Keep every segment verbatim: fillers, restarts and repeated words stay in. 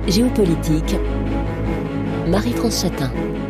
Géopolitique, Marie-France Chatin.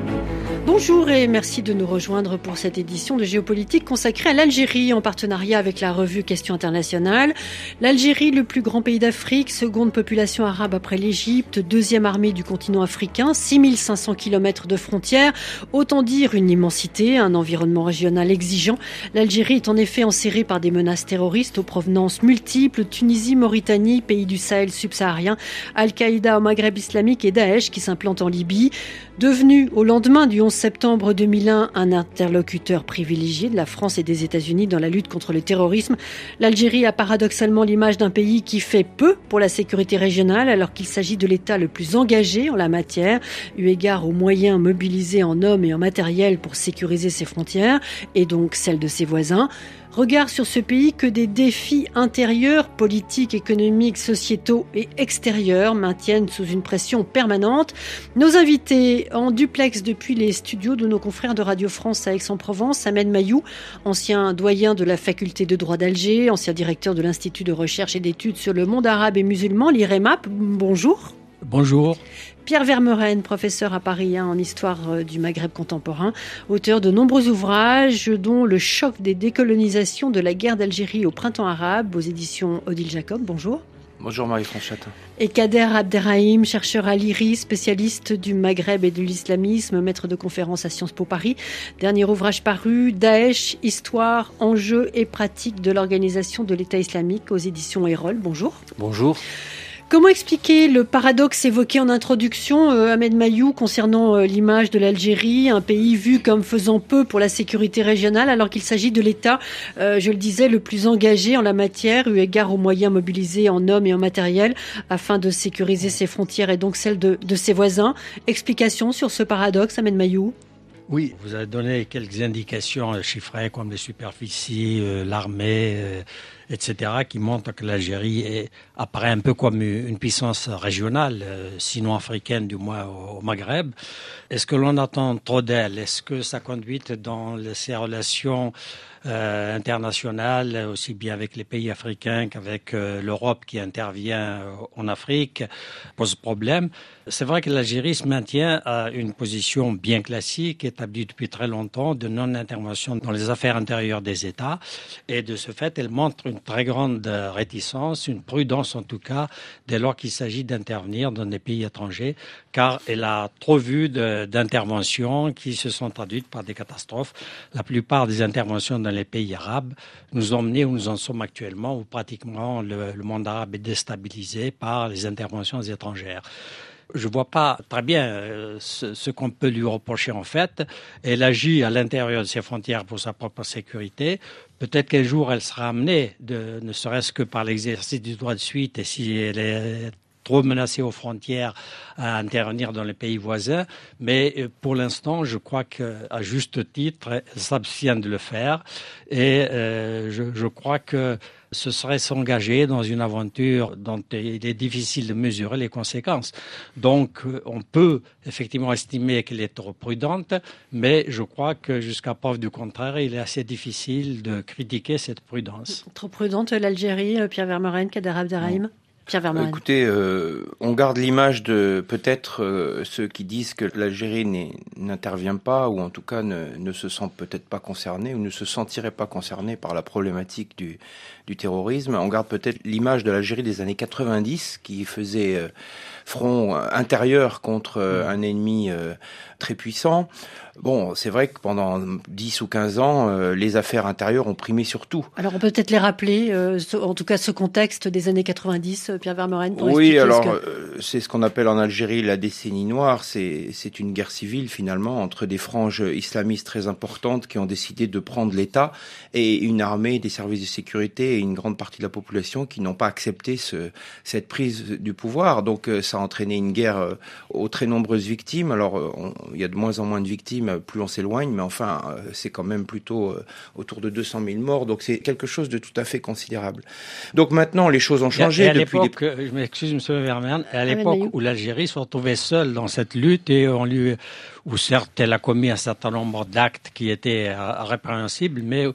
Bonjour et merci de nous rejoindre pour cette édition de Géopolitique consacrée à l'Algérie en partenariat avec la revue Questions internationales. L'Algérie, le plus grand pays d'Afrique, seconde population arabe après l'Égypte, deuxième armée du continent africain, six mille cinq cents kilomètres de frontières, autant dire une immensité, un environnement régional exigeant. L'Algérie est en effet enserrée par des menaces terroristes aux provenances multiples, Tunisie, Mauritanie, pays du Sahel subsaharien, Al-Qaïda au Maghreb islamique et Daesh qui s'implante en Libye. Devenu au lendemain du onze septembre deux mille un un interlocuteur privilégié de la France et des États-Unis dans la lutte contre le terrorisme, l'Algérie a paradoxalement l'image d'un pays qui fait peu pour la sécurité régionale alors qu'il s'agit de l'État le plus engagé en la matière, eu égard aux moyens mobilisés en hommes et en matériel pour sécuriser ses frontières et donc celles de ses voisins. Regard sur ce pays que des défis intérieurs, politiques, économiques, sociétaux et extérieurs maintiennent sous une pression permanente. Nos invités en duplex depuis les studios de nos confrères de Radio France à Aix-en-Provence, Ahmed Mayou, ancien doyen de la faculté de droit d'Alger, ancien directeur de l'Institut de recherche et d'études sur le monde arabe et musulman, l'I R E M A P. Bonjour. Bonjour. Pierre Vermeuren, professeur à Paris hein, en histoire du Maghreb contemporain, auteur de nombreux ouvrages dont Le choc des décolonisations de la guerre d'Algérie au printemps arabe aux éditions Odile Jacob. Bonjour. Bonjour Marie-France Chatin. Et Kader Abderrahim, chercheur à l'I R I S, spécialiste du Maghreb et de l'islamisme, maître de conférences à Sciences Po Paris. Dernier ouvrage paru, Daesh, histoire, enjeux et pratiques de l'organisation de l'État islamique aux éditions Erol. Bonjour. Bonjour. Comment expliquer le paradoxe évoqué en introduction, euh, Ahmed Mayou, concernant euh, l'image de l'Algérie, un pays vu comme faisant peu pour la sécurité régionale, alors qu'il s'agit de l'État, euh, je le disais, le plus engagé en la matière, eu égard aux moyens mobilisés en hommes et en matériel, afin de sécuriser ses frontières et donc celles de, de ses voisins. Explication sur ce paradoxe, Ahmed Mayou? Oui, vous avez donné quelques indications chiffrées comme les superficies, euh, l'armée, euh, et cetera, qui montrent que l'Algérie est, apparaît un peu comme une puissance régionale, euh, sinon africaine du moins au, au Maghreb. Est-ce que l'on attend trop d'elle? Est-ce que sa conduite dans les, ses relations euh, internationales, aussi bien avec les pays africains qu'avec euh, l'Europe qui intervient euh, en Afrique, pose problème? C'est vrai que l'Algérie se maintient à une position bien classique, établie depuis très longtemps, de non-intervention dans les affaires intérieures des États. Et de ce fait, elle montre une très grande réticence, une prudence en tout cas, dès lors qu'il s'agit d'intervenir dans des pays étrangers, car elle a trop vu de, d'interventions qui se sont traduites par des catastrophes. La plupart des interventions dans les pays arabes nous ont menés où nous en sommes actuellement, où pratiquement le, le monde arabe est déstabilisé par les interventions étrangères. Je ne vois pas très bien euh, ce, ce qu'on peut lui reprocher en fait. Elle agit à l'intérieur de ses frontières pour sa propre sécurité. Peut-être qu'un jour elle sera amenée, de, ne serait-ce que par l'exercice du droit de suite, et si elle est trop menacée aux frontières, à intervenir dans les pays voisins. Mais pour l'instant, je crois qu'à juste titre, elle s'abstient de le faire. Et euh, je, je crois que ce serait s'engager dans une aventure dont il est difficile de mesurer les conséquences. Donc, on peut effectivement estimer qu'elle est trop prudente, mais je crois que jusqu'à preuve du contraire, il est assez difficile de critiquer cette prudence. Trop prudente l'Algérie, Pierre Vermeuren, Kader Abderrahim? Pierre Vermeuren. Écoutez, euh, on garde l'image de peut-être euh, ceux qui disent que l'Algérie n'intervient pas, ou en tout cas ne, ne se sent peut-être pas concernée, ou ne se sentirait pas concernée par la problématique du, du terrorisme. On garde peut-être l'image de l'Algérie des années quatre-vingt-dix, qui faisait euh, front intérieur contre euh, un ennemi euh, très puissant. Bon, c'est vrai que pendant dix ou quinze ans, euh, les affaires intérieures ont primé sur tout. Alors, on peut peut-être les rappeler, euh, ce, en tout cas ce contexte des années quatre-vingt-dix, Pierre Vermeuren, pour oui, expliquer alors, ce que... euh, c'est ce qu'on appelle en Algérie la décennie noire. C'est, c'est une guerre civile, finalement, entre des franges islamistes très importantes qui ont décidé de prendre l'État et une armée, des services de sécurité et une grande partie de la population qui n'ont pas accepté ce, cette prise du pouvoir. Donc, euh, ça a entraîné une guerre euh, aux très nombreuses victimes. Alors, euh, on, il y a de moins en moins de victimes, plus on s'éloigne, mais enfin, euh, c'est quand même plutôt euh, autour de deux cent mille morts. Donc, c'est quelque chose de tout à fait considérable. Donc, maintenant, les choses ont changé. Et à depuis l'époque, les... je m'excuse, M. Vermeuren, à l'époque où l'Algérie se retrouvait seule dans cette lutte et on lui, où certes elle a commis un certain nombre d'actes qui étaient euh, répréhensibles, mais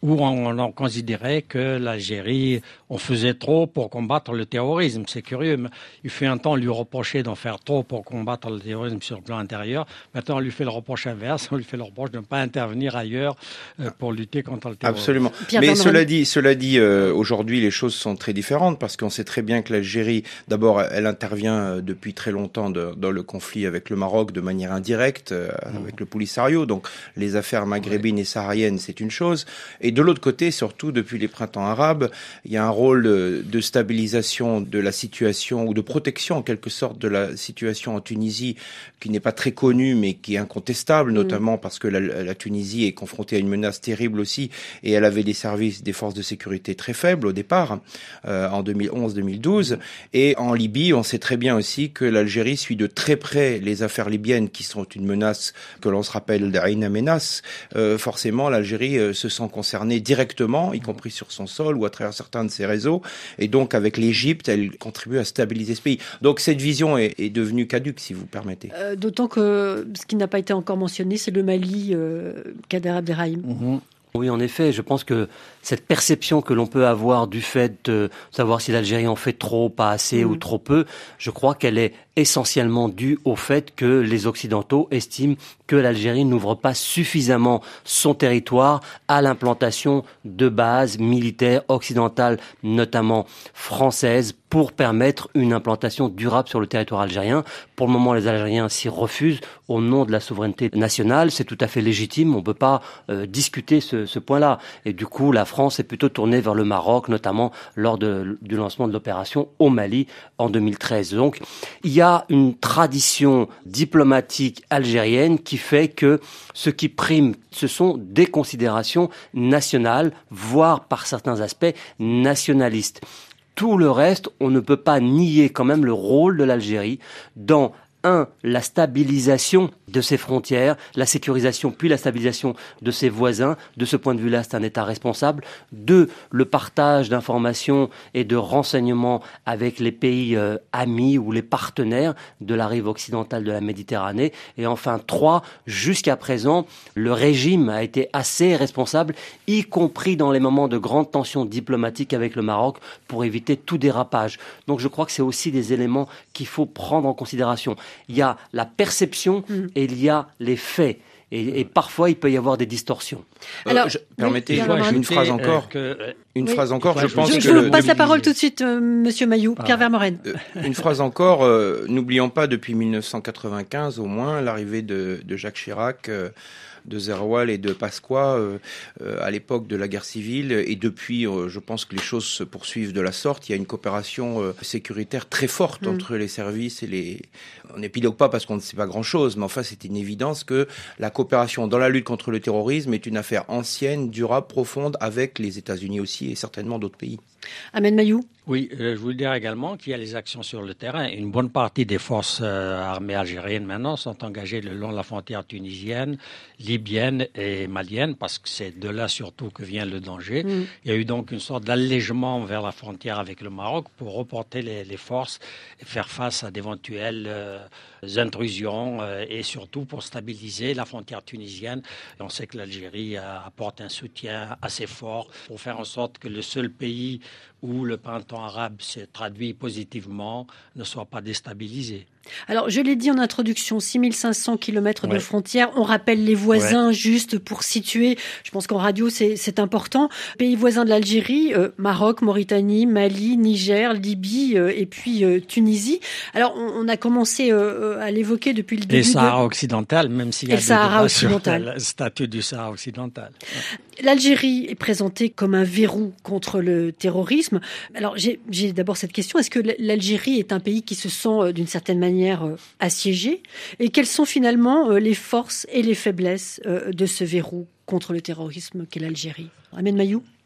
où on, on considérait que l'Algérie, on faisait trop pour combattre le terrorisme. C'est curieux, mais il fait un temps, on lui reprochait d'en faire trop pour combattre le terrorisme sur le plan intérieur. Maintenant, on lui fait le reproche inverse, on lui fait le reproche de ne pas intervenir ailleurs euh, pour lutter contre le terrorisme. Absolument. Pierre Mais Vermeuren. cela dit, cela dit euh, aujourd'hui, les choses sont très différentes parce qu'on sait très bien que l'Algérie, d'abord, elle intervient depuis très longtemps de, dans le conflit avec le Maroc de manière indirecte, euh, mmh. avec le Polisario. Donc, les affaires maghrébines ouais. et sahariennes, c'est une chose. Et de l'autre côté, surtout depuis les printemps arabes, il y a un rôle de stabilisation de la situation ou de protection en quelque sorte de la situation en Tunisie qui n'est pas très connue mais qui est incontestable, mmh. notamment parce que la, la Tunisie est confrontée à une menace terrible aussi et elle avait des services des forces de sécurité très faibles au départ, euh, en deux mille onze deux mille douze. Et en Libye, on sait très bien aussi que l'Algérie suit de très près les affaires libyennes qui sont une menace que l'on se rappelle d'Aïn Amenas. Euh, forcément, l'Algérie euh, se sent concernée directement, y compris sur son sol ou à travers certains de ses réseaux. Et donc, avec l'Égypte, elle contribue à stabiliser ce pays. Donc, cette vision est, est devenue caduque, si vous permettez. Euh, d'autant que ce qui n'a pas été encore mentionné, c'est le Mali, euh, Kader Abderrahim. Mmh. Oui, en effet, je pense que cette perception que l'on peut avoir du fait de savoir si l'Algérie en fait trop, pas assez mmh. ou trop peu, je crois qu'elle est essentiellement due au fait que les Occidentaux estiment que l'Algérie n'ouvre pas suffisamment son territoire à l'implantation de bases militaires occidentales, notamment françaises, pour permettre une implantation durable sur le territoire algérien. Pour le moment, les Algériens s'y refusent au nom de la souveraineté nationale. C'est tout à fait légitime. On ne peut pas euh, discuter ce, ce point-là. Et du coup, la France est plutôt tournée vers le Maroc, notamment lors de, du lancement de l'opération au Mali en deux mille treize. Donc, il y a une tradition diplomatique algérienne qui fait que ce qui prime, ce sont des considérations nationales, voire par certains aspects nationalistes. Tout le reste, on ne peut pas nier quand même le rôle de l'Algérie dans un, la stabilisation de ses frontières, la sécurisation puis la stabilisation de ses voisins. De ce point de vue-là, c'est un État responsable. Deux, le partage d'informations et de renseignements avec les pays euh, amis ou les partenaires de la rive occidentale de la Méditerranée. Et enfin, trois, jusqu'à présent, le régime a été assez responsable, y compris dans les moments de grande tension diplomatique avec le Maroc, pour éviter tout dérapage. Donc je crois que c'est aussi des éléments qu'il faut prendre en considération. Il y a la perception mmh. et il y a les faits. Et, et parfois, il peut y avoir des distorsions. Alors, euh, je, permettez oui, une, une phrase encore. Euh, que, une oui. phrase encore. Je pense je, que je le, passe la parole tout de suite, euh, Monsieur Mailloux, Pierre Vermeuren. Euh, une phrase encore. Euh, n'oublions pas depuis mille neuf cent quatre-vingt-quinze au moins l'arrivée de, de Jacques Chirac. Euh, de Zeroual et de Pasqua euh, euh, à l'époque de la guerre civile. Et depuis, euh, je pense que les choses se poursuivent de la sorte. Il y a une coopération euh, sécuritaire très forte mmh. entre les services et les... On n'épilogue pas parce qu'on ne sait pas grand-chose, mais enfin, c'est une évidence que la coopération dans la lutte contre le terrorisme est une affaire ancienne, durable, profonde, avec les États-Unis aussi et certainement d'autres pays. Ahmed Mailloux. Oui, euh, je voulais dire également qu'il y a les actions sur le terrain. Une bonne partie des forces euh, armées algériennes maintenant sont engagées le long de la frontière tunisienne, libyenne et malienne, parce que c'est de là surtout que vient le danger. Mmh. Il y a eu donc une sorte d'allègement vers la frontière avec le Maroc pour reporter les, les forces et faire face à d'éventuelles euh, intrusions euh, et surtout pour stabiliser la frontière tunisienne. Et on sait que l'Algérie euh, apporte un soutien assez fort pour faire en sorte que le seul pays où le printemps arabe s'est traduit positivement ne soit pas déstabilisé. Alors, je l'ai dit en introduction, six mille cinq cents kilomètres ouais. de frontières. On rappelle les voisins ouais. juste pour situer. Je pense qu'en radio, c'est, c'est important. Pays voisins de l'Algérie, euh, Maroc, Mauritanie, Mali, Niger, Libye euh, et puis euh, Tunisie. Alors, on, on a commencé euh, à l'évoquer depuis le début. Et le Sahara de... occidental, même s'il y a et des Sahara débats occidental. sur le statut du Sahara occidental. L'Algérie est présentée comme un verrou contre le terrorisme. Alors, j'ai, j'ai d'abord cette question. Est-ce que l'Algérie est un pays qui se sent euh, d'une certaine manière assiégé, et quelles sont finalement les forces et les faiblesses de ce verrou contre le terrorisme qu'est l'Algérie? Ahmed Mailloux.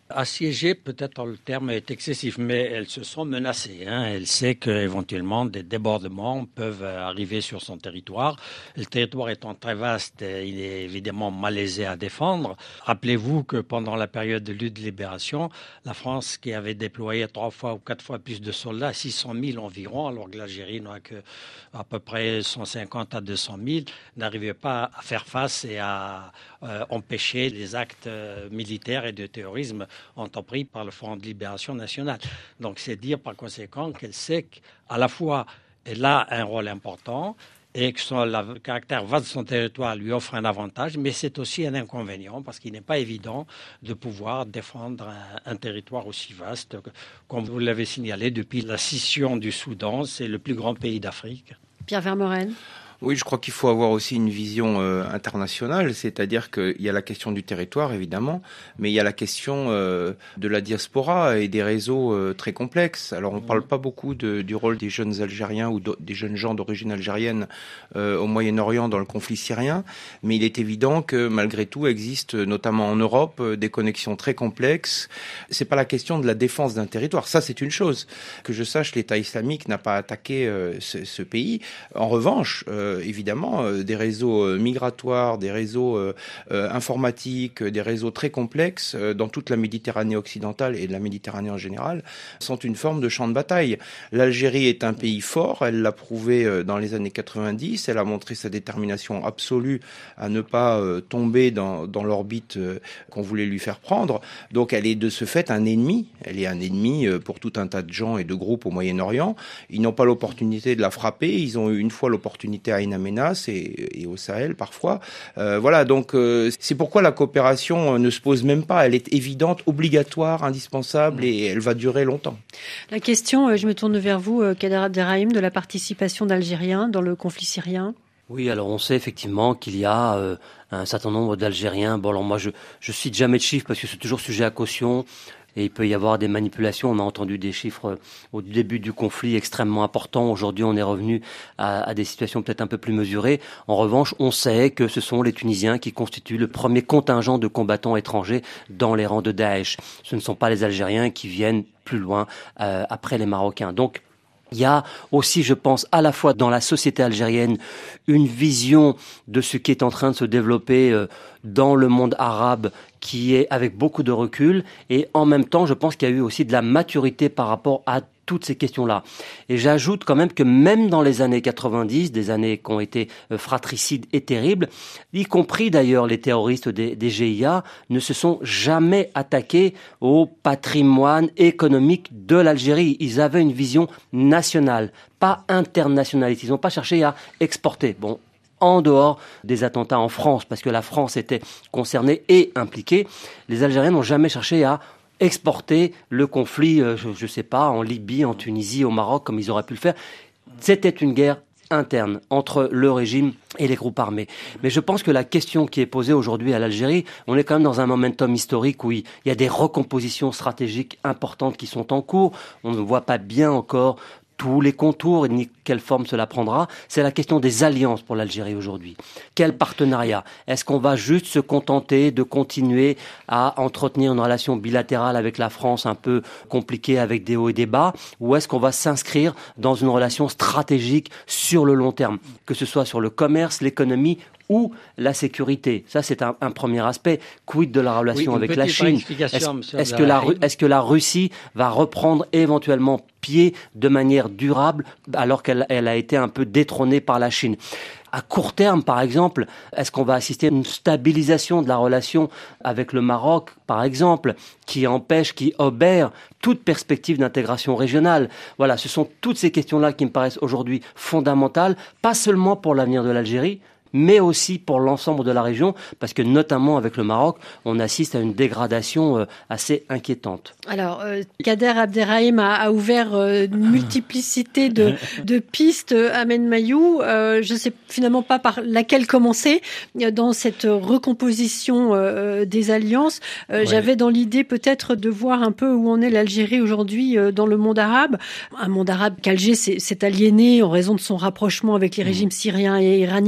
Assiégées, peut-être le terme est excessif, mais elles se sont menacées. Hein. Elle sait qu'éventuellement des débordements peuvent arriver sur son territoire. Le territoire étant très vaste, il est évidemment malaisé à défendre. Rappelez-vous que pendant la période de lutte de libération, la France, qui avait déployé trois fois ou quatre fois plus de soldats, six cent mille environ, alors que l'Algérie n'a que à peu près cent cinquante à deux cent mille, n'arrivait pas à faire face et à euh, empêcher les actes euh, militaires et de terrorisme entrepris par le Front de Libération Nationale. Donc c'est dire par conséquent qu'elle sait qu'à la fois elle a un rôle important et que son, la, le caractère vaste de son territoire lui offre un avantage, mais c'est aussi un inconvénient parce qu'il n'est pas évident de pouvoir défendre un, un territoire aussi vaste. Comme vous l'avez signalé, depuis la scission du Soudan, c'est le plus grand pays d'Afrique. Pierre Vermeuren. Oui, je crois qu'il faut avoir aussi une vision euh, internationale, c'est-à-dire qu'il y a la question du territoire, évidemment, mais il y a la question euh, de la diaspora et des réseaux euh, très complexes. Alors, on ne parle pas beaucoup de, du rôle des jeunes Algériens ou de, des jeunes gens d'origine algérienne euh, au Moyen-Orient dans le conflit syrien, mais il est évident que, malgré tout, existe, notamment en Europe, euh, des connexions très complexes. C'est pas la question de la défense d'un territoire. Ça, c'est une chose. Que je sache, l'État islamique n'a pas attaqué euh, ce, ce pays. En revanche, euh, Euh, évidemment, euh, des réseaux euh, migratoires, des réseaux euh, euh, informatiques, des réseaux très complexes euh, dans toute la Méditerranée occidentale et de la Méditerranée en général, sont une forme de champ de bataille. L'Algérie est un pays fort, elle l'a prouvé euh, dans les années quatre-vingt-dix, elle a montré sa détermination absolue à ne pas euh, tomber dans, dans l'orbite euh, qu'on voulait lui faire prendre. Donc elle est de ce fait un ennemi, elle est un ennemi euh, pour tout un tas de gens et de groupes au Moyen-Orient. Ils n'ont pas l'opportunité de la frapper, ils ont eu une fois l'opportunité à In Amenas et, et au Sahel parfois. Euh, voilà, donc euh, c'est pourquoi la coopération euh, ne se pose même pas. Elle est évidente, obligatoire, indispensable et elle va durer longtemps. La question, je me tourne vers vous, Kader Abderrahim, de la participation d'Algériens dans le conflit syrien. Oui, alors on sait effectivement qu'il y a euh, un certain nombre d'Algériens. Bon, alors moi je je cite jamais de chiffres parce que c'est toujours sujet à caution. Et il peut y avoir des manipulations. On a entendu des chiffres au début du conflit extrêmement importants. Aujourd'hui, on est revenu à, à des situations peut-être un peu plus mesurées. En revanche, on sait que ce sont les Tunisiens qui constituent le premier contingent de combattants étrangers dans les rangs de Daesh. Ce ne sont pas les Algériens qui viennent plus loin euh, après les Marocains. Donc, il y a aussi, je pense, à la fois dans la société algérienne, une vision de ce qui est en train de se développer euh, dans le monde arabe qui est avec beaucoup de recul. Et en même temps, je pense qu'il y a eu aussi de la maturité par rapport à toutes ces questions-là. Et j'ajoute quand même que même dans les années quatre-vingt-dix, des années qui ont été fratricides et terribles, y compris d'ailleurs les terroristes des, des G I A, ne se sont jamais attaqués au patrimoine économique de l'Algérie. Ils avaient une vision nationale, pas internationaliste. Ils n'ont pas cherché à exporter. Bon, en dehors des attentats en France, parce que la France était concernée et impliquée, les Algériens n'ont jamais cherché à exporter le conflit, euh, je ne sais pas, en Libye, en Tunisie, au Maroc, comme ils auraient pu le faire. C'était une guerre interne entre le régime et les groupes armés. Mais je pense que la question qui est posée aujourd'hui à l'Algérie, on est quand même dans un momentum historique où il y a des recompositions stratégiques importantes qui sont en cours. On ne voit pas bien encore tous les contours et ni quelle forme cela prendra. C'est la question des alliances pour l'Algérie aujourd'hui. Quel partenariat ? Est-ce qu'on va juste se contenter de continuer à entretenir une relation bilatérale avec la France un peu compliquée avec des hauts et des bas ? Ou est-ce qu'on va s'inscrire dans une relation stratégique sur le long terme ? Que ce soit sur le commerce, l'économie ou la sécurité. Ça, c'est un, un premier aspect. Quid de la relation oui, avec la Chine ? Est-ce, est-ce, que la, est-ce que la Russie va reprendre éventuellement pied de manière durable alors qu'elle elle a été un peu détrônée par la Chine ? À court terme, par exemple, est-ce qu'on va assister à une stabilisation de la relation avec le Maroc, par exemple, qui empêche, qui obère toute perspective d'intégration régionale ? Voilà, ce sont toutes ces questions-là qui me paraissent aujourd'hui fondamentales, pas seulement pour l'avenir de l'Algérie, mais aussi pour l'ensemble de la région, parce que notamment avec le Maroc, on assiste à une dégradation euh, assez inquiétante. Alors, euh, Kader Abderrahim a, a ouvert euh, une multiplicité de, de pistes. Ahmed Mayou, euh, je ne sais finalement pas par laquelle commencer dans cette recomposition euh, des alliances. Euh, ouais. J'avais dans l'idée peut-être de voir un peu où en est l'Algérie aujourd'hui euh, dans le monde arabe. Un monde arabe qu'Alger s'est, s'est aliéné en raison de son rapprochement avec les régimes syriens et iraniens. Et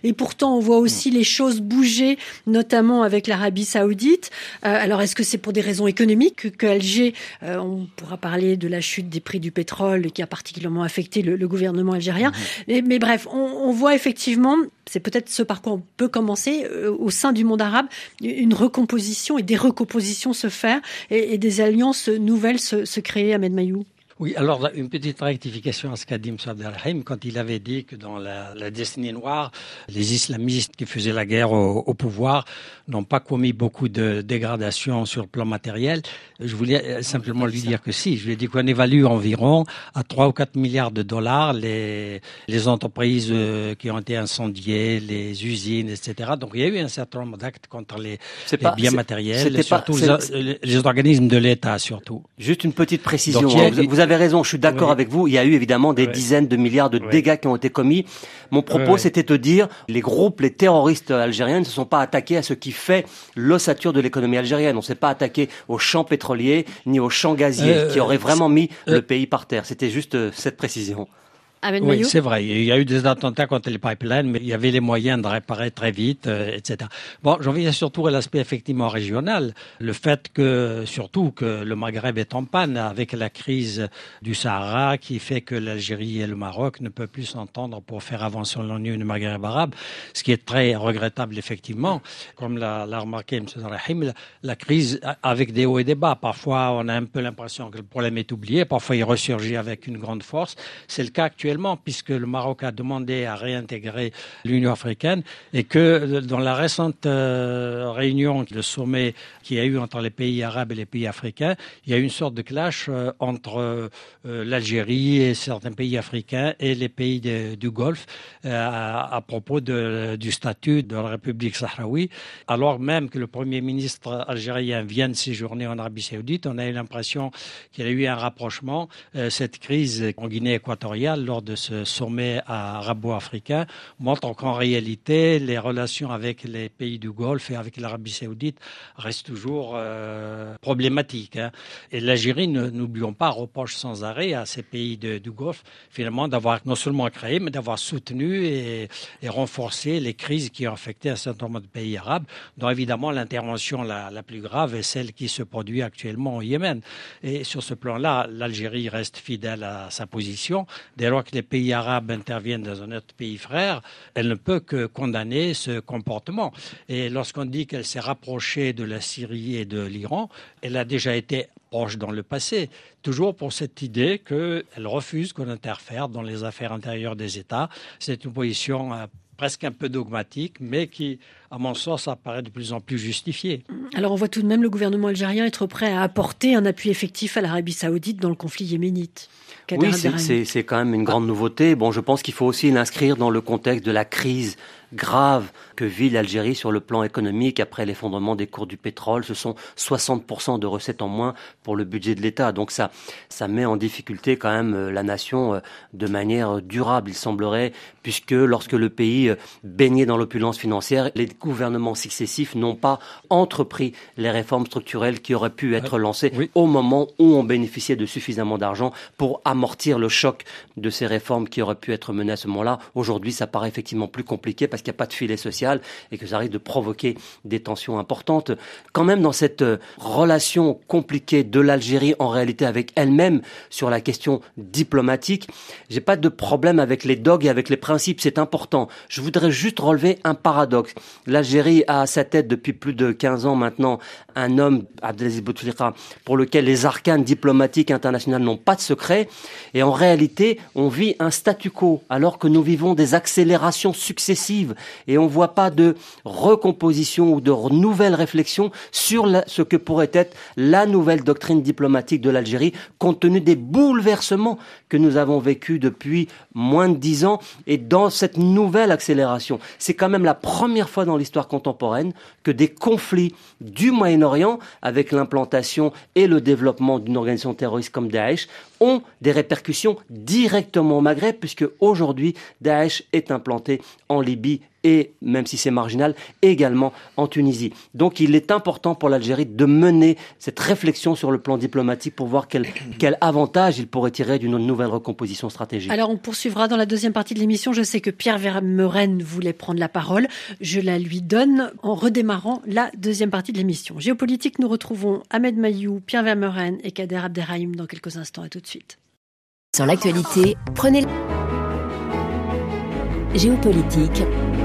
et pourtant on voit aussi mmh. les choses bouger, notamment avec l'Arabie Saoudite. Euh, alors est-ce que c'est pour des raisons économiques que, que Alger, euh, on pourra parler de la chute des prix du pétrole qui a particulièrement affecté le, le gouvernement algérien. Mmh. Mais, mais bref, on, on voit effectivement, c'est peut-être ce par quoi on peut commencer, euh, au sein du monde arabe, une recomposition et des recompositions se faire et, et des alliances nouvelles se, se créer, Ahmed Mayou. Oui, alors une petite rectification à ce qu'a dit M. Abdelrahim quand il avait dit que dans la, la décennie noire, les islamistes qui faisaient la guerre au, au pouvoir n'ont pas commis beaucoup de dégradations sur le plan matériel. Je voulais simplement lui dire que si, je lui ai dit qu'on évalue environ à trois ou quatre milliards de dollars les, les entreprises qui ont été incendiées, les usines, et cetera. Donc il y a eu un certain nombre d'actes contre les, les pas, biens matériels, et surtout pas, les, les organismes de l'État surtout. Juste une petite précision. Donc, hein, vous, vous avez raison, je suis d'accord oui. avec vous. Il y a eu évidemment des oui. dizaines de milliards de oui. dégâts qui ont été commis. Mon propos, oui. c'était de dire les groupes, les terroristes algériens ne se sont pas attaqués à ce qui fait l'ossature de l'économie algérienne. On ne s'est pas attaqué aux champs pétroliers ni aux champs gaziers euh, qui auraient vraiment mis euh, le pays par terre. C'était juste euh, cette précision. Ahmed oui, Mayou. C'est vrai. Il y a eu des attentats contre les pipelines, mais il y avait les moyens de réparer très vite, euh, et cetera. Bon, j'en viens surtout à l'aspect effectivement régional. Le fait que, surtout, que le Maghreb est en panne avec la crise du Sahara qui fait que l'Algérie et le Maroc ne peuvent plus s'entendre pour faire avancer l'Union du Maghreb arabe, ce qui est très regrettable effectivement. Comme l'a, l'a remarqué M. Rahim, la, la crise avec des hauts et des bas. Parfois, on a un peu l'impression que le problème est oublié. Parfois, il ressurgit avec une grande force. C'est le cas actuellement. Puisque le Maroc a demandé à réintégrer l'Union africaine et que dans la récente euh, réunion, le sommet qu'il y a eu entre les pays arabes et les pays africains, il y a eu une sorte de clash euh, entre euh, l'Algérie et certains pays africains et les pays de, du Golfe euh, à, à propos de, du statut de la République sahraoui. Alors même que le Premier ministre algérien vient de séjourner en Arabie Saoudite, on a eu l'impression qu'il y a eu un rapprochement. Euh, cette crise en Guinée équatoriale, lors de ce sommet arabo-africain, montre qu'en réalité, les relations avec les pays du Golfe et avec l'Arabie Saoudite restent toujours euh, problématiques. Hein. Et l'Algérie, ne, n'oublions pas, reproche sans arrêt à ces pays de, du Golfe, finalement, d'avoir non seulement créé, mais d'avoir soutenu et, et renforcé les crises qui ont affecté un certain nombre de pays arabes, dont évidemment l'intervention la, la plus grave est celle qui se produit actuellement au Yémen. Et sur ce plan-là, l'Algérie reste fidèle à sa position. Dès lors que les pays arabes interviennent dans un autre pays frère, elle ne peut que condamner ce comportement. Et lorsqu'on dit qu'elle s'est rapprochée de la Syrie et de l'Iran, elle a déjà été proche dans le passé, toujours pour cette idée qu'elle refuse qu'on interfère dans les affaires intérieures des États. C'est une position euh, presque un peu dogmatique, mais qui, à mon sens, apparaît de plus en plus justifiée. Alors on voit tout de même le gouvernement algérien être prêt à apporter un appui effectif à l'Arabie Saoudite dans le conflit yéménite. Oui, c'est, c'est, c'est quand même une grande nouveauté. Bon, je pense qu'il faut aussi l'inscrire dans le contexte de la crise grave que vit l'Algérie sur le plan économique après l'effondrement des cours du pétrole. Ce sont soixante pour cent de recettes en moins pour le budget de l'État. Donc ça, ça met en difficulté quand même la nation de manière durable, il semblerait, puisque lorsque le pays baignait dans l'opulence financière, les gouvernements successifs n'ont pas entrepris les réformes structurelles qui auraient pu être lancées oui. au moment où on bénéficiait de suffisamment d'argent pour amortir le choc de ces réformes qui auraient pu être menées à ce moment-là. Aujourd'hui, ça paraît effectivement plus compliqué parce qu'il n'y a pas de filet social et que ça risque de provoquer des tensions importantes. Quand même, dans cette relation compliquée de l'Algérie en réalité avec elle-même sur la question diplomatique, j'ai pas de problème avec les dogmes et avec les principes, c'est important. Je voudrais juste relever un paradoxe. L'Algérie a à sa tête depuis plus de quinze ans maintenant un homme, Abdelaziz Bouteflika, pour lequel les arcanes diplomatiques internationales n'ont pas de secret. Et en réalité, on vit un statu quo alors que nous vivons des accélérations successives. Et on ne voit pas de recomposition ou de nouvelles réflexions sur la, ce que pourrait être la nouvelle doctrine diplomatique de l'Algérie, compte tenu des bouleversements que nous avons vécus depuis moins de dix ans. Et dans cette nouvelle accélération, c'est quand même la première fois dans l'histoire contemporaine que des conflits du Moyen-Orient, avec l'implantation et le développement d'une organisation terroriste comme Daesh, ont des répercussions directement au Maghreb, puisque aujourd'hui, Daesh est implanté en Libye et, même si c'est marginal, également en Tunisie. Donc il est important pour l'Algérie de mener cette réflexion sur le plan diplomatique pour voir quel, quel avantage il pourrait tirer d'une nouvelle recomposition stratégique. Alors on poursuivra dans la deuxième partie de l'émission. Je sais que Pierre Vermeuren voulait prendre la parole. Je la lui donne en redémarrant la deuxième partie de l'émission. Géopolitique, nous retrouvons Ahmed Mayou, Pierre Vermeuren et Kader Abderrahim dans quelques instants. À tout de suite. Sur l'actualité, prenez Géopolitique,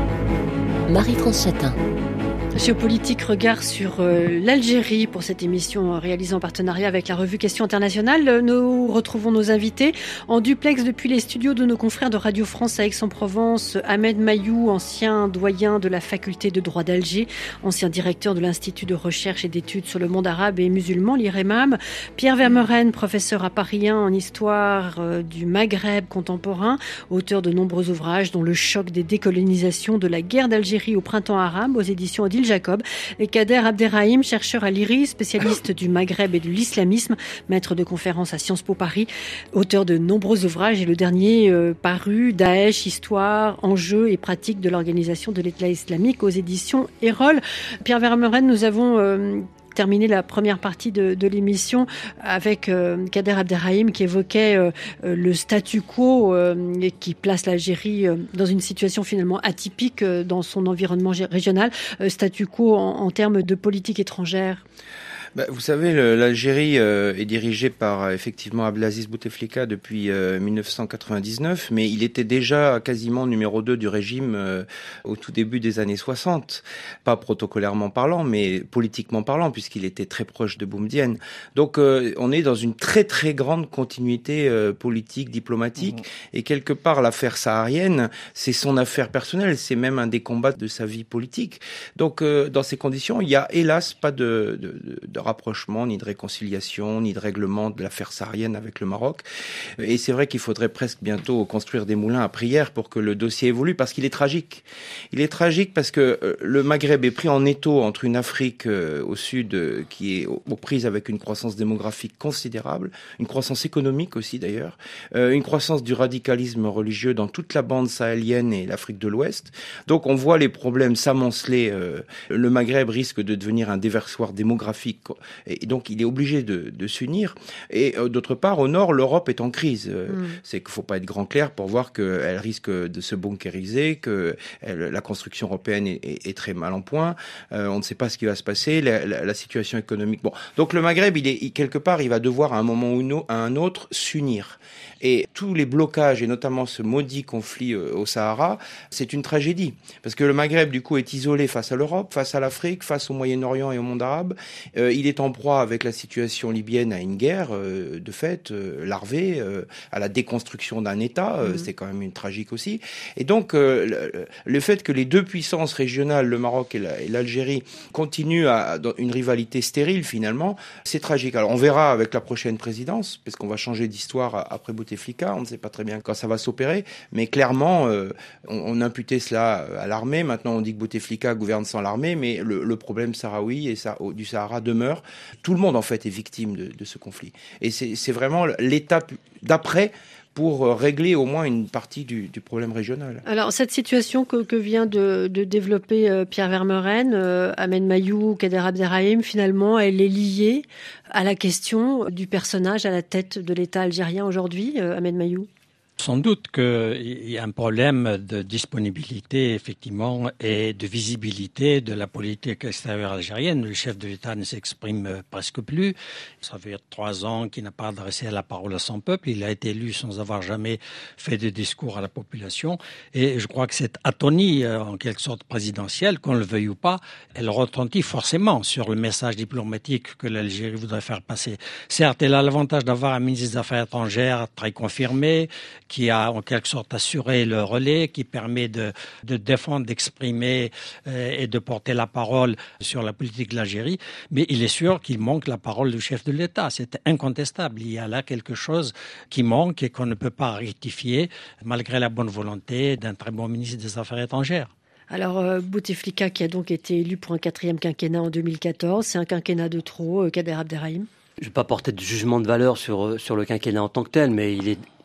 Marie-France Chatin. Géopolitique, regard sur euh, l'Algérie pour cette émission réalisée en partenariat avec la revue Questions internationales. Nous retrouvons nos invités en duplex depuis les studios de nos confrères de Radio France à Aix-en-Provence. Ahmed Mayou, ancien doyen de la faculté de droit d'Alger, ancien directeur de l'Institut de recherche et d'études sur le monde arabe et musulman, l'I R E M A M. Pierre Vermeuren, professeur à Paris un en histoire euh, du Maghreb contemporain, auteur de nombreux ouvrages dont Le choc des décolonisations de la guerre d'Algérie au printemps arabe aux éditions Odile Jacob, et Kader Abderrahim, chercheur à l'I R I S, spécialiste du Maghreb et de l'islamisme, maître de conférences à Sciences Po Paris, auteur de nombreux ouvrages et le dernier euh, paru, Daesh, histoire, enjeux et pratiques de l'organisation de l'État islamique aux éditions Erol. Pierre Vermeuren, nous avons euh, terminé la première partie de, de l'émission avec euh, Kader Abderrahim qui évoquait euh, le statu quo euh, et qui place l'Algérie euh, dans une situation finalement atypique euh, dans son environnement régional. Euh, statu quo en, en termes de politique étrangère. Bah, vous savez, le, l'Algérie euh, est dirigée par effectivement Abdelaziz Bouteflika depuis euh, dix-neuf cent quatre-vingt-dix-neuf, mais il était déjà quasiment numéro deux du régime euh, au tout début des années soixante. Pas protocolairement parlant, mais politiquement parlant, puisqu'il était très proche de Boumedienne. Donc euh, on est dans une très très grande continuité euh, politique, diplomatique, mmh. et quelque part l'affaire saharienne, c'est son affaire personnelle, c'est même un des combats de sa vie politique. Donc euh, dans ces conditions, il y a hélas pas de, de, de, de rapprochement, ni de réconciliation, ni de règlement de l'affaire saharienne avec le Maroc. Et c'est vrai qu'il faudrait presque bientôt construire des moulins à prière pour que le dossier évolue, parce qu'il est tragique. Il est tragique parce que le Maghreb est pris en étau entre une Afrique au sud qui est aux prises avec une croissance démographique considérable, une croissance économique aussi d'ailleurs, une croissance du radicalisme religieux dans toute la bande sahélienne et l'Afrique de l'Ouest. Donc on voit les problèmes s'amonceler. Le Maghreb risque de devenir un déversoir démographique. Et donc, il est obligé de, de s'unir. Et euh, d'autre part, au nord, l'Europe est en crise. Euh, mm. C'est qu'il ne faut pas être grand clair pour voir qu'elle risque de se bunkériser, que elle, la construction européenne est, est, est très mal en point. Euh, on ne sait pas ce qui va se passer. La, la, la situation économique. Bon, donc le Maghreb, il est il, quelque part, il va devoir à un moment ou à un autre s'unir. Et tous les blocages, et notamment ce maudit conflit euh, au Sahara, c'est une tragédie. Parce que le Maghreb, du coup, est isolé face à l'Europe, face à l'Afrique, face au Moyen-Orient et au monde arabe. Euh, il est en proie avec la situation libyenne à une guerre, euh, de fait, euh, larvée, euh, à la déconstruction d'un État. Euh, mmh. C'est quand même une tragique aussi. Et donc, euh, le, le fait que les deux puissances régionales, le Maroc et, la, et l'Algérie, continuent à, à une rivalité stérile, finalement, c'est tragique. Alors, on verra avec la prochaine présidence, parce qu'on va changer d'histoire après Bouteflika. On ne sait pas très bien quand ça va s'opérer, mais clairement, euh, on, on imputait cela à l'armée. Maintenant, on dit que Bouteflika gouverne sans l'armée, mais le, le problème sahraoui et ça, du Sahara demeure. Tout le monde, en fait, est victime de, de ce conflit. Et c'est, c'est vraiment l'étape d'après pour régler au moins une partie du, du problème régional. Alors, cette situation que, que vient de, de développer euh, Pierre Vermeuren, euh, Ahmed Mayou, Kader Abderrahim, finalement, elle est liée à la question du personnage à la tête de l'État algérien aujourd'hui, euh, Ahmed Mayou? Sans doute qu'il y a un problème de disponibilité, effectivement, et de visibilité de la politique extérieure algérienne. Le chef de l'État ne s'exprime presque plus. Ça fait trois ans qu'il n'a pas adressé la parole à son peuple. Il a été élu sans avoir jamais fait de discours à la population. Et je crois que cette atonie, en quelque sorte présidentielle, qu'on le veuille ou pas, elle retentit forcément sur le message diplomatique que l'Algérie voudrait faire passer. Certes, elle a l'avantage d'avoir un ministre des Affaires étrangères très confirmé, qui a en quelque sorte assuré le relais, qui permet de, de défendre, d'exprimer euh, et de porter la parole sur la politique de l'Algérie. Mais il est sûr qu'il manque la parole du chef de l'État. C'est incontestable. Il y a là quelque chose qui manque et qu'on ne peut pas rectifier malgré la bonne volonté d'un très bon ministre des Affaires étrangères. Alors, euh, Bouteflika, qui a donc été élu pour un quatrième quinquennat en deux mille quatorze, c'est un quinquennat de trop, euh, Kader Abderrahim? Je ne vais pas porter de jugement de valeur sur, sur le quinquennat en tant que tel, mais il est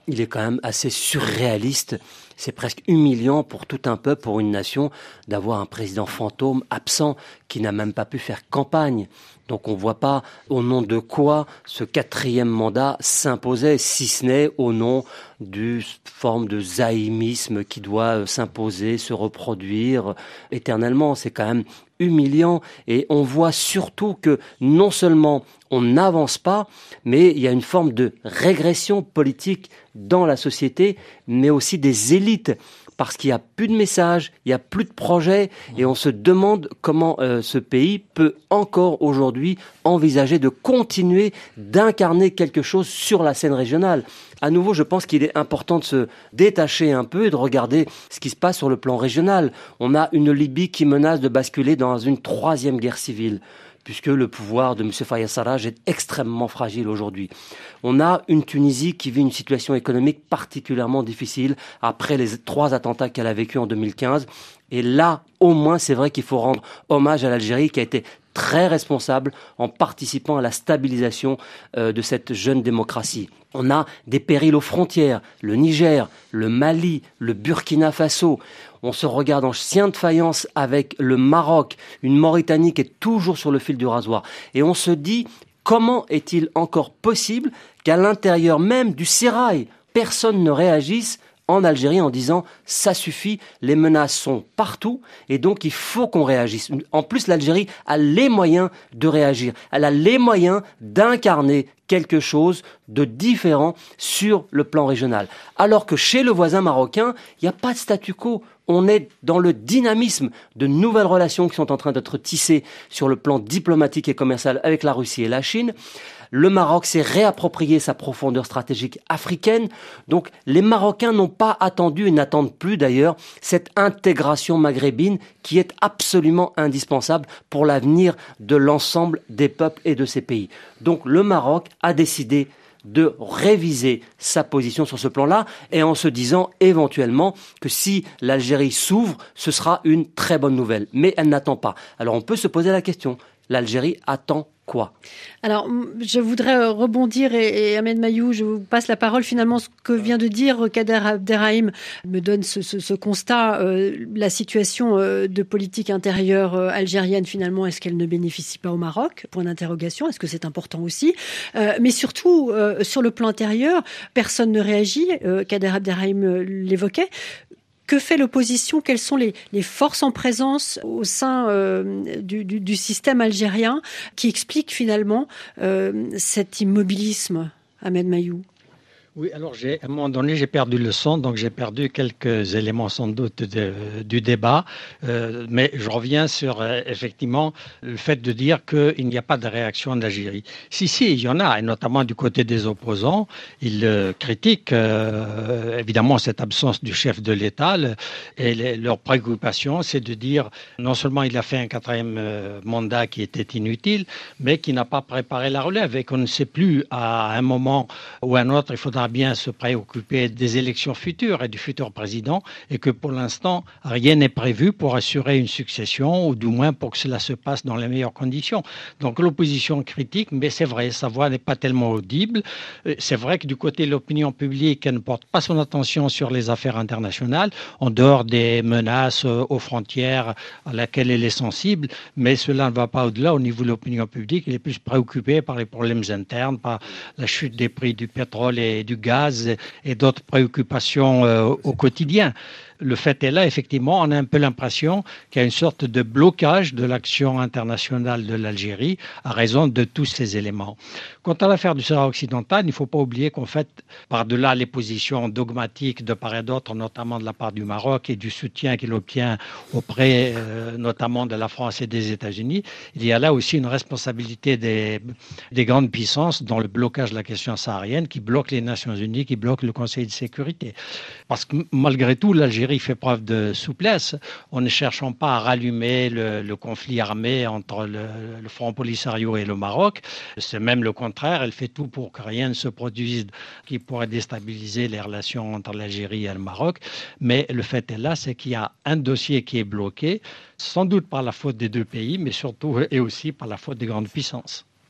il est quand même assez surréaliste. C'est presque humiliant pour tout un peuple, pour une nation, d'avoir un président fantôme absent qui n'a même pas pu faire campagne. Donc on ne voit pas au nom de quoi ce quatrième mandat s'imposait, si ce n'est au nom d'une forme de zaïmisme qui doit s'imposer, se reproduire éternellement. C'est quand même humiliant et on voit surtout que non seulement on n'avance pas, mais il y a une forme de régression politique dans la société, mais aussi des élites. Parce qu'il n'y a plus de messages, il n'y a plus de projets, et on se demande comment euh, ce pays peut encore aujourd'hui envisager de continuer d'incarner quelque chose sur la scène régionale. À nouveau, je pense qu'il est important de se détacher un peu et de regarder ce qui se passe sur le plan régional. On a une Libye qui menace de basculer dans une troisième guerre civile, puisque le pouvoir de M. Fayez Sarraj est extrêmement fragile aujourd'hui. On a une Tunisie qui vit une situation économique particulièrement difficile après les trois attentats qu'elle a vécus en deux mille quinze. Et là, au moins, c'est vrai qu'il faut rendre hommage à l'Algérie qui a été très responsable en participant à la stabilisation euh, de cette jeune démocratie. On a des périls aux frontières, le Niger, le Mali, le Burkina Faso. On se regarde en chien de faïence avec le Maroc, une Mauritanie qui est toujours sur le fil du rasoir. Et on se dit, comment est-il encore possible qu'à l'intérieur même du sérail, personne ne réagisse en Algérie en disant « ça suffit, les menaces sont partout et donc il faut qu'on réagisse ». En plus, l'Algérie a les moyens de réagir. Elle a les moyens d'incarner quelque chose de différent sur le plan régional. Alors que chez le voisin marocain, il n'y a pas de statu quo. On est dans le dynamisme de nouvelles relations qui sont en train d'être tissées sur le plan diplomatique et commercial avec la Russie et la Chine. Le Maroc s'est réapproprié sa profondeur stratégique africaine. Donc les Marocains n'ont pas attendu et n'attendent plus d'ailleurs cette intégration maghrébine qui est absolument indispensable pour l'avenir de l'ensemble des peuples et de ces pays. Donc le Maroc a décidé de réviser sa position sur ce plan-là et en se disant éventuellement que si l'Algérie s'ouvre, ce sera une très bonne nouvelle. Mais elle n'attend pas. Alors on peut se poser la question, l'Algérie attend quoi ? Alors, je voudrais rebondir et, et Ahmed Mayou, je vous passe la parole. Finalement, ce que vient de dire Kader Abderrahim me donne ce, ce, ce constat. Euh, la situation euh, de politique intérieure euh, algérienne, finalement, est-ce qu'elle ne bénéficie pas au Maroc ? Point d'interrogation. Est-ce que c'est important aussi ? euh, Mais surtout, euh, sur le plan intérieur, personne ne réagit. Euh, Kader Abderrahim euh, l'évoquait. Que fait l'opposition ? Quelles sont les, les forces en présence au sein euh, du, du, du système algérien qui expliquent finalement euh, cet immobilisme, Ahmed Mayou ? Oui, alors j'ai, à un moment donné, j'ai perdu le son, donc j'ai perdu quelques éléments sans doute de, du débat, euh, mais je reviens sur euh, effectivement le fait de dire qu'il n'y a pas de réaction d'Algérie. Si, si, il y en a, et notamment du côté des opposants, ils euh, critiquent euh, évidemment cette absence du chef de l'État, le, et les, leur préoccupation, c'est de dire non seulement il a fait un quatrième euh, mandat qui était inutile, mais qui n'a pas préparé la relève et qu'on ne sait plus à un moment ou à un autre, il faudra bien se préoccuper des élections futures et du futur président et que pour l'instant, rien n'est prévu pour assurer une succession ou du moins pour que cela se passe dans les meilleures conditions. Donc l'opposition critique, mais c'est vrai, sa voix n'est pas tellement audible. C'est vrai que du côté de l'opinion publique, elle ne porte pas son attention sur les affaires internationales, en dehors des menaces aux frontières à laquelle elle est sensible, mais cela ne va pas au-delà. Au niveau de l'opinion publique, elle est plus préoccupée par les problèmes internes, par la chute des prix du pétrole et du gaz et d'autres préoccupations euh, au quotidien. Le fait est là, effectivement, on a un peu l'impression qu'il y a une sorte de blocage de l'action internationale de l'Algérie à raison de tous ces éléments. Quant à l'affaire du Sahara occidental, il ne faut pas oublier qu'en fait, par-delà les positions dogmatiques de part et d'autre, notamment de la part du Maroc et du soutien qu'il obtient auprès euh, notamment de la France et des États-Unis, il y a là aussi une responsabilité des, des grandes puissances dans le blocage de la question saharienne qui bloque les Nations Unies, qui bloque le Conseil de sécurité. Parce que malgré tout, l'Algérie fait preuve de souplesse en ne cherchant pas à rallumer le, le conflit armé entre le, le Front Polisario et le Maroc. C'est même le contraire, elle fait tout pour que rien ne se produise qui pourrait déstabiliser les relations entre l'Algérie et le Maroc. Mais le fait est là, c'est qu'il y a un dossier qui est bloqué, sans doute par la faute des deux pays, mais surtout et aussi par la faute des grandes puissances.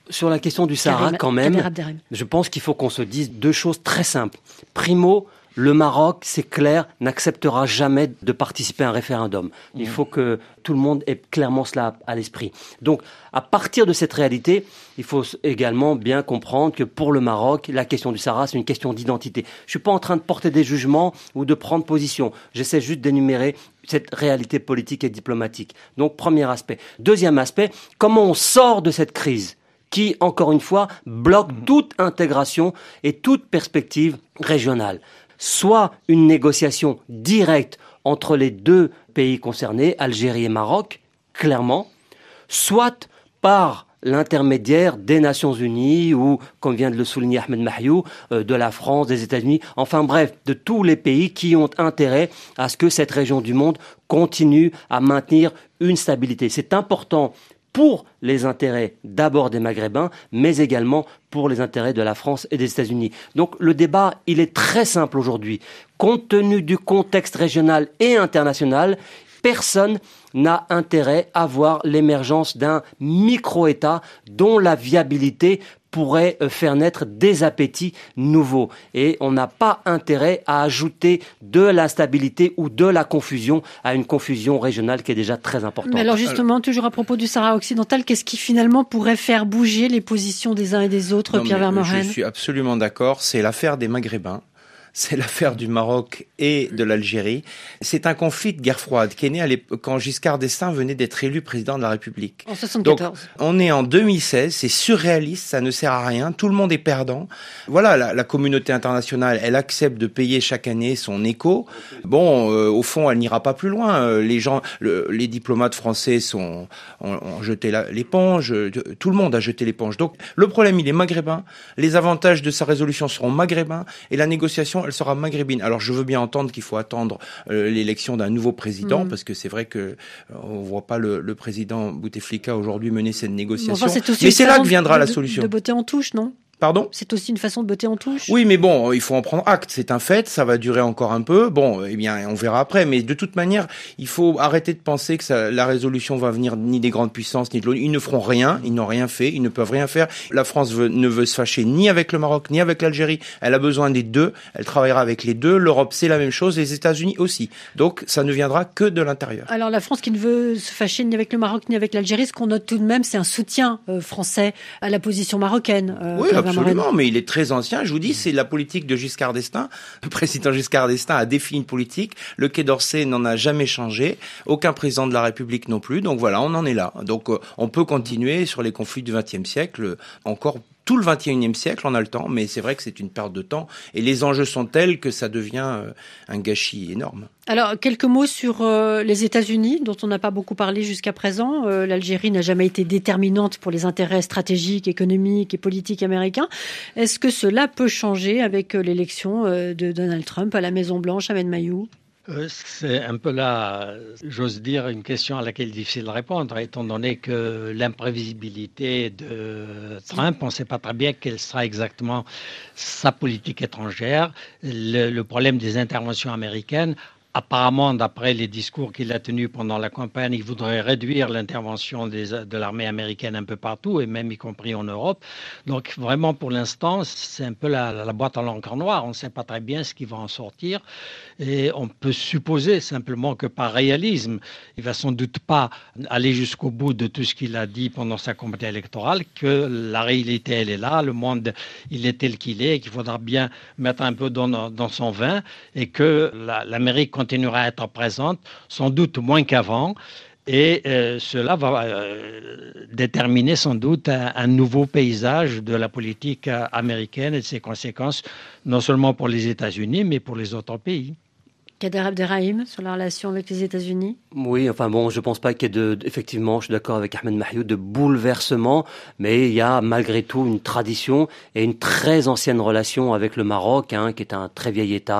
Sur la question du Sahara, quand même, je pense qu'il faut qu'on se dise deux choses très simples. Primo, le Maroc, c'est clair, n'acceptera jamais de participer à un référendum. Il faut que tout le monde ait clairement cela à l'esprit. Donc, à partir de cette réalité, il faut également bien comprendre que pour le Maroc, la question du Sahara, c'est une question d'identité. Je suis pas en train de porter des jugements ou de prendre position. J'essaie juste d'énumérer cette réalité politique et diplomatique. Donc, premier aspect. Deuxième aspect, comment on sort de cette crise qui, encore une fois, bloque toute intégration et toute perspective régionale. Soit une négociation directe entre les deux pays concernés, Algérie et Maroc, clairement, soit par l'intermédiaire des Nations Unies ou, comme vient de le souligner Ahmed Mahiou, euh, de la France, des États-Unis, enfin bref, de tous les pays qui ont intérêt à ce que cette région du monde continue à maintenir une stabilité. C'est important pour les intérêts d'abord des Maghrébins, mais également pour les intérêts de la France et des États-Unis. Donc le débat, il est très simple aujourd'hui. Compte tenu du contexte régional et international, personne n'a intérêt à voir l'émergence d'un micro-État dont la viabilité pourrait faire naître des appétits nouveaux. Et on n'a pas intérêt à ajouter de l'instabilité ou de la confusion à une confusion régionale qui est déjà très importante. Mais alors justement, toujours à propos du Sahara occidental, qu'est-ce qui finalement pourrait faire bouger les positions des uns et des autres, non, Pierre Vermeuren ? Je suis absolument d'accord, c'est l'affaire des Maghrébins. C'est l'affaire du Maroc et de l'Algérie. C'est un conflit de guerre froide qui est né à l'époque quand Giscard d'Estaing venait d'être élu président de la République. En soixante-quatorze. Donc, on est en deux mille seize, c'est surréaliste, ça ne sert à rien, tout le monde est perdant. Voilà, la, la communauté internationale, elle accepte de payer chaque année son écho. Bon, euh, au fond, elle n'ira pas plus loin. Les gens, le, les diplomates français sont ont, ont jeté la, l'éponge. Tout le monde a jeté l'éponge. Donc, le problème, il est maghrébin. Les avantages de sa résolution seront maghrébins et la négociation, elle sera maghrébine. Alors je veux bien entendre qu'il faut attendre euh, l'élection d'un nouveau président, mmh. parce que c'est vrai que euh, on voit pas le, le président Bouteflika aujourd'hui mener cette négociation. Enfin, c'est mais c'est là que viendra de, la solution. De botter en touche, non ? Pardon ? C'est aussi une façon de botter en touche. Oui, mais bon, il faut en prendre acte. C'est un fait, ça va durer encore un peu. Bon, eh bien, on verra après. Mais de toute manière, il faut arrêter de penser que ça, la résolution va venir ni des grandes puissances, ni de l'ONU. Ils ne feront rien, ils n'ont rien fait, ils ne peuvent rien faire. La France veut, ne veut se fâcher ni avec le Maroc, ni avec l'Algérie. Elle a besoin des deux, elle travaillera avec les deux. L'Europe, c'est la même chose, les États-Unis aussi. Donc, ça ne viendra que de l'intérieur. Alors, la France qui ne veut se fâcher ni avec le Maroc, ni avec l'Algérie, ce qu'on note tout de même, c'est un soutien euh, français à la position marocaine. Euh, oui, absolument, mais il est très ancien, je vous dis, c'est la politique de Giscard d'Estaing. Le président Giscard d'Estaing a défini une politique, le Quai d'Orsay n'en a jamais changé, aucun président de la République non plus, donc voilà, on en est là. Donc euh, on peut continuer sur les conflits du vingtième siècle, encore tout le vingt et unième siècle, on a le temps, mais c'est vrai que c'est une perte de temps, et les enjeux sont tels que ça devient euh, un gâchis énorme. Alors, quelques mots sur euh, les États-Unis, dont on n'a pas beaucoup parlé jusqu'à présent. Euh, L'Algérie n'a jamais été déterminante pour les intérêts stratégiques, économiques et politiques américains. Est-ce que cela peut changer avec euh, l'élection euh, de Donald Trump à la Maison-Blanche, Ahmed Mahiou ? C'est un peu là, j'ose dire, une question à laquelle il est difficile de répondre, étant donné que l'imprévisibilité de Trump, on ne sait pas très bien quelle sera exactement sa politique étrangère. Le, le problème des interventions américaines, apparemment, d'après les discours qu'il a tenus pendant la campagne, il voudrait réduire l'intervention des, de l'armée américaine un peu partout, et même y compris en Europe. Donc vraiment, pour l'instant, c'est un peu la, la boîte à l'encre noire. On ne sait pas très bien ce qui va en sortir. Et on peut supposer simplement que par réalisme, il ne va sans doute pas aller jusqu'au bout de tout ce qu'il a dit pendant sa campagne électorale, que la réalité, elle est là, le monde, il est tel qu'il est, et qu'il faudra bien mettre un peu dans, dans son vin, et que la, l'Amérique continuera à être présente, sans doute moins qu'avant, et euh, cela va euh, déterminer sans doute un, un nouveau paysage de la politique euh, américaine et de ses conséquences, non seulement pour les États-Unis, mais pour les autres pays. Kader Abderrahim, sur la relation avec les États-Unis ? Oui, enfin bon, je pense pas qu'il y ait de, effectivement, je suis d'accord avec Ahmed Mahiou, de bouleversement, mais il y a malgré tout une tradition et une très ancienne relation avec le Maroc, hein, qui est un très vieil État,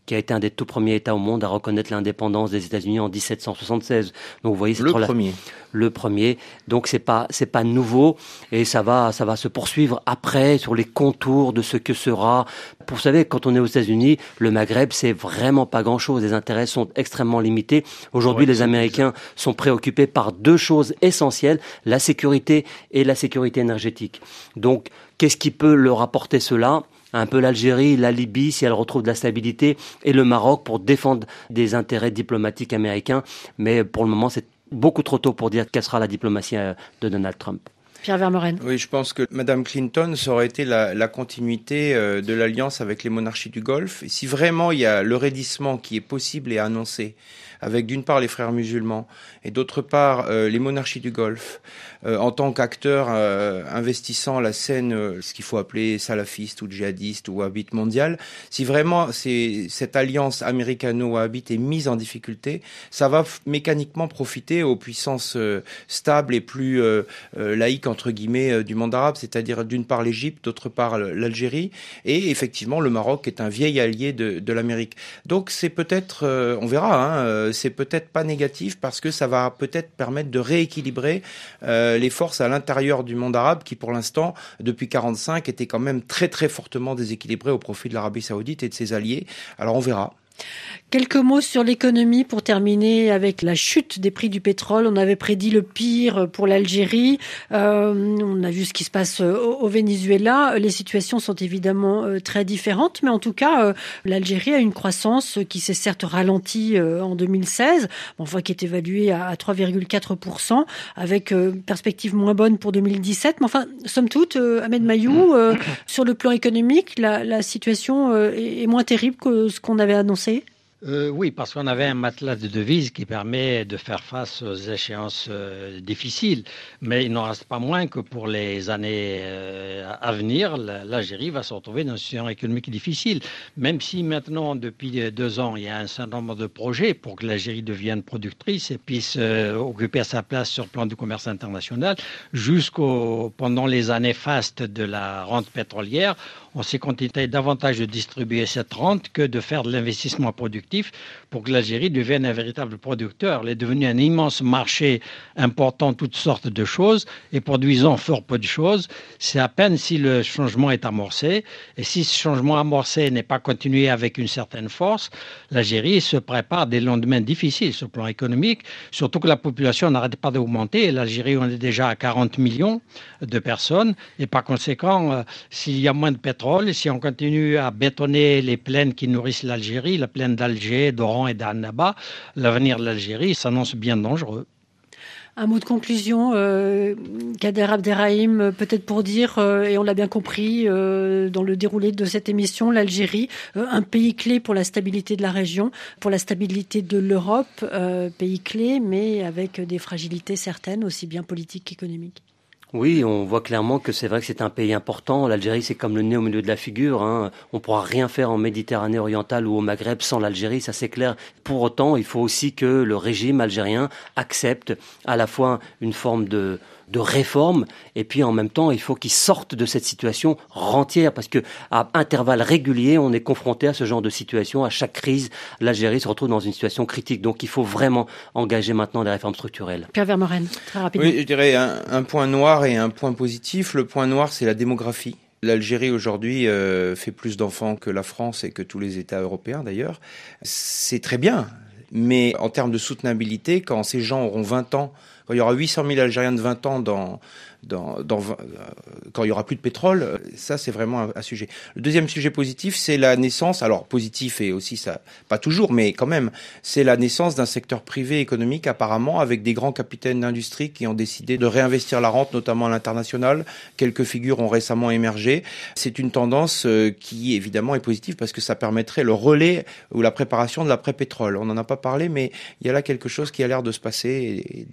qui a été un des tout premiers États au monde à reconnaître l'indépendance des États-Unis en dix-sept cent soixante-seize. Donc vous voyez, le rela- premier. Le premier. Donc c'est pas c'est pas nouveau et ça va ça va se poursuivre après sur les contours de ce que sera. Vous savez, quand on est aux États-Unis, le Maghreb c'est vraiment pas grand-chose. Les intérêts sont extrêmement limités. Aujourd'hui, ouais, les Américains sont préoccupés par deux choses essentielles, la sécurité et la sécurité énergétique. Donc, qu'est-ce qui peut leur apporter cela ? Un peu l'Algérie, la Libye, si elle retrouve de la stabilité, et le Maroc pour défendre des intérêts diplomatiques américains. Mais pour le moment, c'est beaucoup trop tôt pour dire quelle sera la diplomatie de Donald Trump. Pierre Vermeuren. Oui, je pense que Madame Clinton, ça aurait été la, la continuité euh, de l'alliance avec les monarchies du Golfe. Et si vraiment il y a le raidissement qui est possible et annoncé, avec d'une part les frères musulmans et d'autre part euh, les monarchies du Golfe, euh, en tant qu'acteurs euh, investissant la scène, euh, ce qu'il faut appeler salafiste ou djihadiste ou wahhabite mondiale, si vraiment c'est, cette alliance américano-wahhabite est mise en difficulté, ça va f- mécaniquement profiter aux puissances euh, stables et plus euh, euh, laïques entre guillemets euh, du monde arabe, c'est-à-dire d'une part l'Égypte, d'autre part l'Algérie, et effectivement le Maroc est un vieil allié de, de l'Amérique. Donc c'est peut-être, euh, on verra, hein, euh, c'est peut-être pas négatif parce que ça va peut-être permettre de rééquilibrer euh, les forces à l'intérieur du monde arabe qui pour l'instant, depuis quarante-cinq, étaient quand même très très fortement déséquilibrées au profit de l'Arabie Saoudite et de ses alliés. Alors on verra. Quelques mots sur l'économie pour terminer avec la chute des prix du pétrole. On avait prédit le pire pour l'Algérie. Euh, on a vu ce qui se passe au, au Venezuela. Les situations sont évidemment euh, très différentes, mais en tout cas, euh, l'Algérie a une croissance qui s'est certes ralentie euh, en deux mille seize, enfin qui est évaluée à, à trois virgule quatre pour cent, avec euh, perspective moins bonne pour deux mille dix-sept. Mais enfin, somme toute, euh, Ahmed Mayou, euh, sur le plan économique, la, la situation euh, est, est moins terrible que ce qu'on avait annoncé. Euh, oui, parce qu'on avait un matelas de devises qui permet de faire face aux échéances euh, difficiles. Mais il n'en reste pas moins que pour les années euh, à venir, l'Algérie va se retrouver dans une situation économique difficile. Même si maintenant, depuis deux ans, il y a un certain nombre de projets pour que l'Algérie devienne productrice et puisse euh, occuper sa place sur le plan du commerce international, jusqu'au pendant les années fastes de la rente pétrolière, on s'est contenté davantage de distribuer cette rente que de faire de l'investissement productif pour que l'Algérie devienne un véritable producteur. Elle est devenue un immense marché important, toutes sortes de choses, et produisant fort peu de choses. C'est à peine si le changement est amorcé. Et si ce changement amorcé n'est pas continué avec une certaine force, l'Algérie se prépare des lendemains difficiles sur le plan économique, surtout que la population n'arrête pas d'augmenter. L'Algérie, on est déjà à quarante millions de personnes, et par conséquent, euh, s'il y a moins de pétrole, si on continue à bétonner les plaines qui nourrissent l'Algérie, la plaine d'Alger, d'Oran et d'Annaba, l'avenir de l'Algérie s'annonce bien dangereux. Un mot de conclusion, euh, Kader Abderrahim, peut-être pour dire, euh, et on l'a bien compris euh, dans le déroulé de cette émission, l'Algérie, euh, un pays clé pour la stabilité de la région, pour la stabilité de l'Europe, euh, pays clé, mais avec des fragilités certaines, aussi bien politiques qu'économiques. Oui, on voit clairement que c'est vrai que c'est un pays important. L'Algérie, c'est comme le nez au milieu de la figure, hein. On ne pourra rien faire en Méditerranée orientale ou au Maghreb sans l'Algérie, ça c'est clair. Pour autant, il faut aussi que le régime algérien accepte à la fois une forme de de réforme, et puis en même temps, il faut qu'ils sortent de cette situation rentière, parce que à intervalles réguliers, on est confronté à ce genre de situation. À chaque crise, l'Algérie se retrouve dans une situation critique. Donc, il faut vraiment engager maintenant des réformes structurelles. Pierre Vermeuren, très rapidement. Oui, je dirais un, un point noir et un point positif. Le point noir, c'est la démographie. L'Algérie aujourd'hui euh, fait plus d'enfants que la France et que tous les États européens d'ailleurs. C'est très bien, mais en termes de soutenabilité, quand ces gens auront vingt ans, quand il y aura huit cent mille Algériens de vingt ans dans, dans, dans, quand il y aura plus de pétrole, ça c'est vraiment un, un sujet. Le deuxième sujet positif, c'est la naissance, alors positif et aussi ça, pas toujours, mais quand même, c'est la naissance d'un secteur privé économique apparemment avec des grands capitaines d'industrie qui ont décidé de réinvestir la rente, notamment à l'international. Quelques figures ont récemment émergé. C'est une tendance qui évidemment est positive parce que ça permettrait le relais ou la préparation de l'après-pétrole. On n'en a pas parlé, mais il y a là quelque chose qui a l'air de se passer et d'important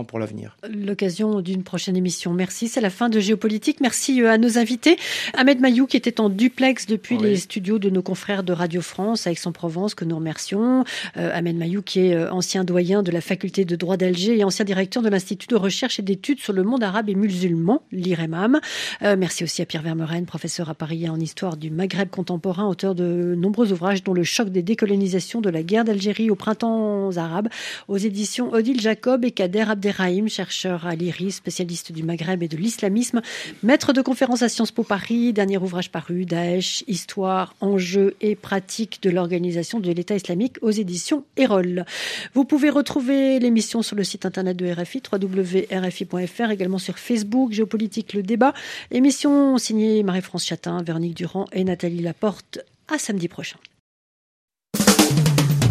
pour l'avenir. L'occasion d'une prochaine émission. Merci, c'est la fin de Géopolitique. Merci à nos invités. Ahmed Mayou qui était en duplex depuis oui. les studios de nos confrères de Radio France à Aix-en-Provence, que nous remercions. Euh, Ahmed Mayou qui est ancien doyen de la faculté de droit d'Alger et ancien directeur de l'Institut de recherche et d'études sur le monde arabe et musulman, l'I R E M A M. Euh, merci aussi à Pierre Vermeuren, professeur à Paris en histoire du Maghreb contemporain, auteur de nombreux ouvrages dont Le choc des décolonisations de la guerre d'Algérie au printemps arabe, aux éditions Odile Jacob, et Kader Abderrahim, chercheur à l'I R I S, spécialiste du Maghreb et de l'islamisme, maître de conférences à Sciences Po Paris, dernier ouvrage paru, Daesh, histoire, enjeux et pratiques de l'organisation de l'État islamique, aux éditions Erol. Vous pouvez retrouver l'émission sur le site internet de R F I, w w w point r f i point f r, également sur Facebook, Géopolitique, le débat. Émission signée Marie-France Chatin, Véronique Durand et Nathalie Laporte. À samedi prochain.